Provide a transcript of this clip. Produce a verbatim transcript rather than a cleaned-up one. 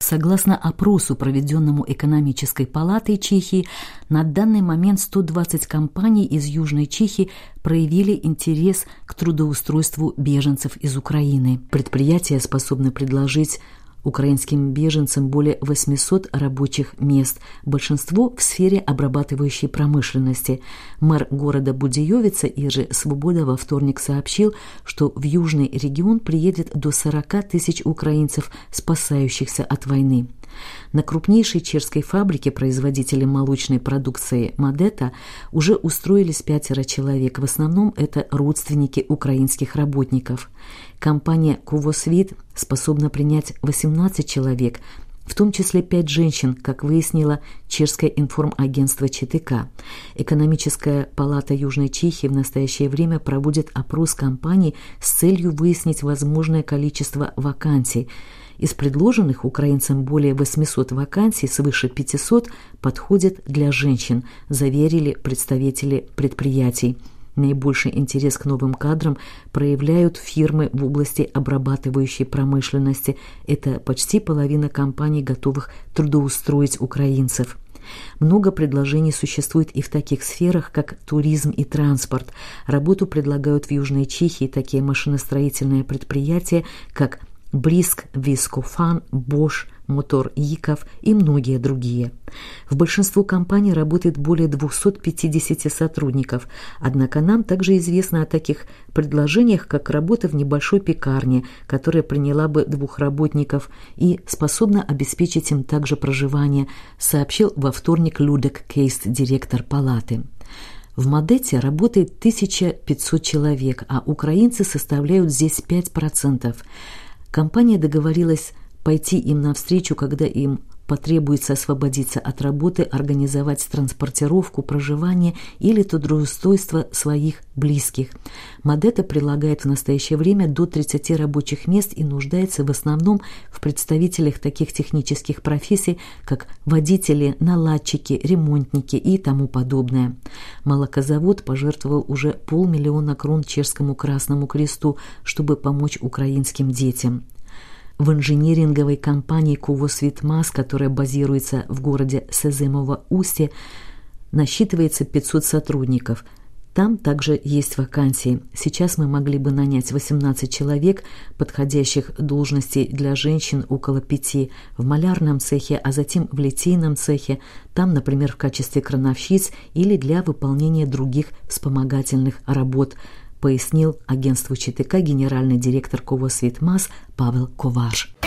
Согласно опросу, проведенному Экономической палатой Чехии, на данный момент сто двадцать компаний из Южной Чехии проявили интерес к трудоустройству беженцев из Украины. Предприятия способны предложить украинским беженцам более восьмисот рабочих мест, большинство в сфере обрабатывающей промышленности. Мэр города Будеёвица Иржи Свобода во вторник сообщил, что в южный регион приедет до сорока тысяч украинцев, спасающихся от войны. На крупнейшей чешской фабрике производителя молочной продукции «Мадета» уже устроились пятеро человек, в основном это родственники украинских работников. Компания «Кувосвит» способна принять восемнадцать человек, в том числе пять женщин, как выяснило чешское информагентство ЧТК. Экономическая палата Южной Чехии в настоящее время проводит опрос компаний с целью выяснить возможное количество вакансий. Из предложенных украинцам более восьмисот вакансий, свыше пятисот подходят для женщин, заверили представители предприятий. Наибольший интерес к новым кадрам проявляют фирмы в области обрабатывающей промышленности. Это почти половина компаний, готовых трудоустроить украинцев. Много предложений существует и в таких сферах, как туризм и транспорт. Работу предлагают в Южной Чехии такие машиностроительные предприятия, как Бриск, Вискофан, Бош, Мотор Яков и многие другие. В большинстве компаний работает более двухсот пятидесяти сотрудников, однако нам также известно о таких предложениях, как работа в небольшой пекарне, которая приняла бы двух работников и способна обеспечить им также проживание, сообщил во вторник Людек Кейст, директор палаты. В Мадете работает тысяча пятьсот человек, а украинцы составляют здесь пять процентов. Компания договорилась пойти им навстречу, когда им потребуется освободиться от работы, организовать транспортировку, проживание или трудоустройство своих близких. Мадета прилагает в настоящее время до тридцати рабочих мест и нуждается в основном в представителях таких технических профессий, как водители, наладчики, ремонтники и тому подобное. Молокозавод пожертвовал уже полмиллиона крон чешскому Красному Кресту, чтобы помочь украинским детям. В инжиниринговой компании «Кувосвит МАЗ», которая базируется в городе Сеземово-Устье, насчитывается пятьсот сотрудников. Там также есть вакансии. Сейчас мы могли бы нанять восемнадцать человек, подходящих должностей для женщин около пяти, в малярном цехе, а затем в литейном цехе, там, например, в качестве крановщиц или для выполнения других вспомогательных работ, пояснил агентству ЧТК генеральный директор Кувосвит МАЗ Павел Коваш.